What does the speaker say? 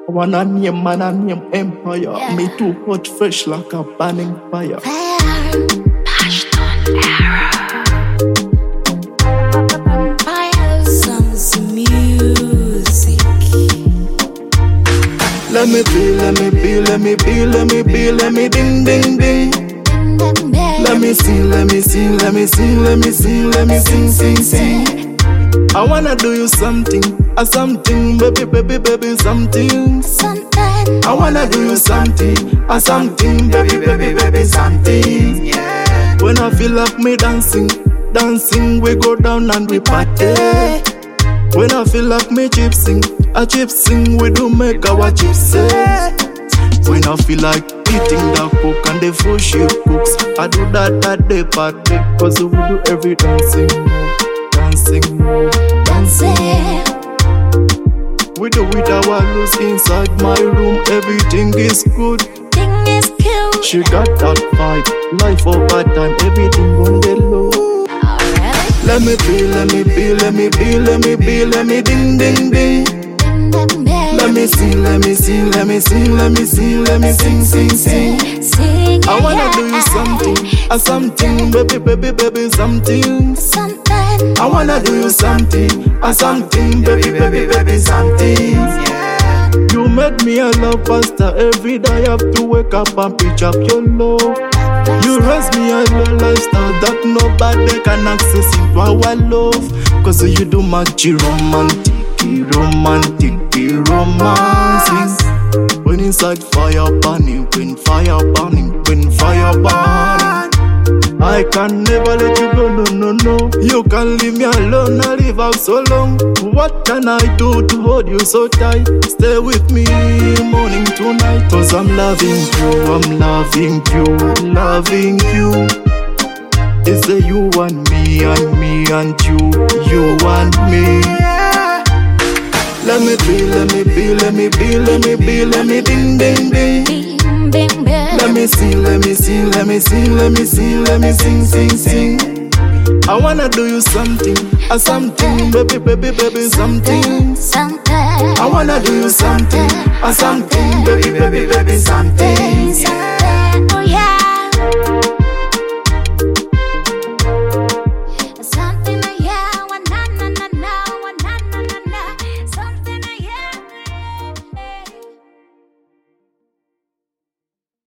I wanna name man and name empire. Yeah. Me too hot, fresh like a burning fire. Let me be, let me be, let me be, let me be, let me ding ding ding. Let me sing, let me sing, let me sing, let me sing, let me sing, sing, sing. I wanna do you something, something, baby, baby, baby, something. I wanna do you something, something, baby, baby, baby, something. Yeah. When I feel like me dancing, dancing, we go down and we party. When I feel like me gypsing, we do make our gypsy. When I feel like eating the cook and the food she cooks, I do that at the party, cause we do every dancing, dancing, dancing. We do it our loose inside my room, everything is good. She got that vibe, life over time, everything on the low. Let me be, let me be, let me be, let me be, let me ding ding ding. Let me sing, let me sing, let me sing, let me sing, let me sing, sing, sing. I wanna do you something, something, baby, baby, baby, something. I wanna do you something, something, baby, baby, baby, something. You made me a love pastor. Every day I have to wake up and pitch up your love. You raise me a low lifestyle that nobody can access into our love. Cause you do magic romantic, romantic, romancing. When inside fire burning, when fire burning, when fire burning. I can never let you go, no, no, no. You can't leave me alone, I live out so long. What can I do to hold you so tight? Stay with me morning to night. Cause I'm loving you, I'm loving you, loving you. It's the you and me and you and me. Let me be, let me be, let me be, let me be, let me ding ding ding. Let me sing, let me sing, let me sing, let me sing, let me sing, sing, sing. I wanna do you something, something, baby, baby, baby, something. I wanna do you something, something, baby, baby, baby, something. Oh yeah.